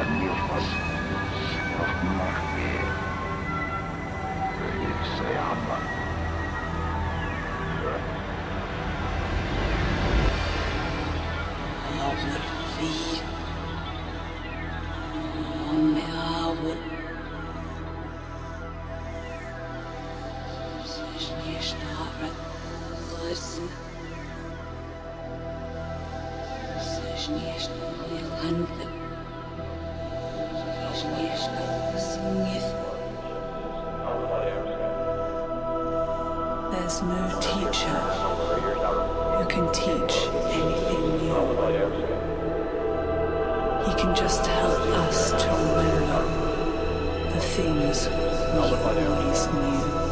There's no teacher who can teach anything new. He can just help us to remember the things we always knew.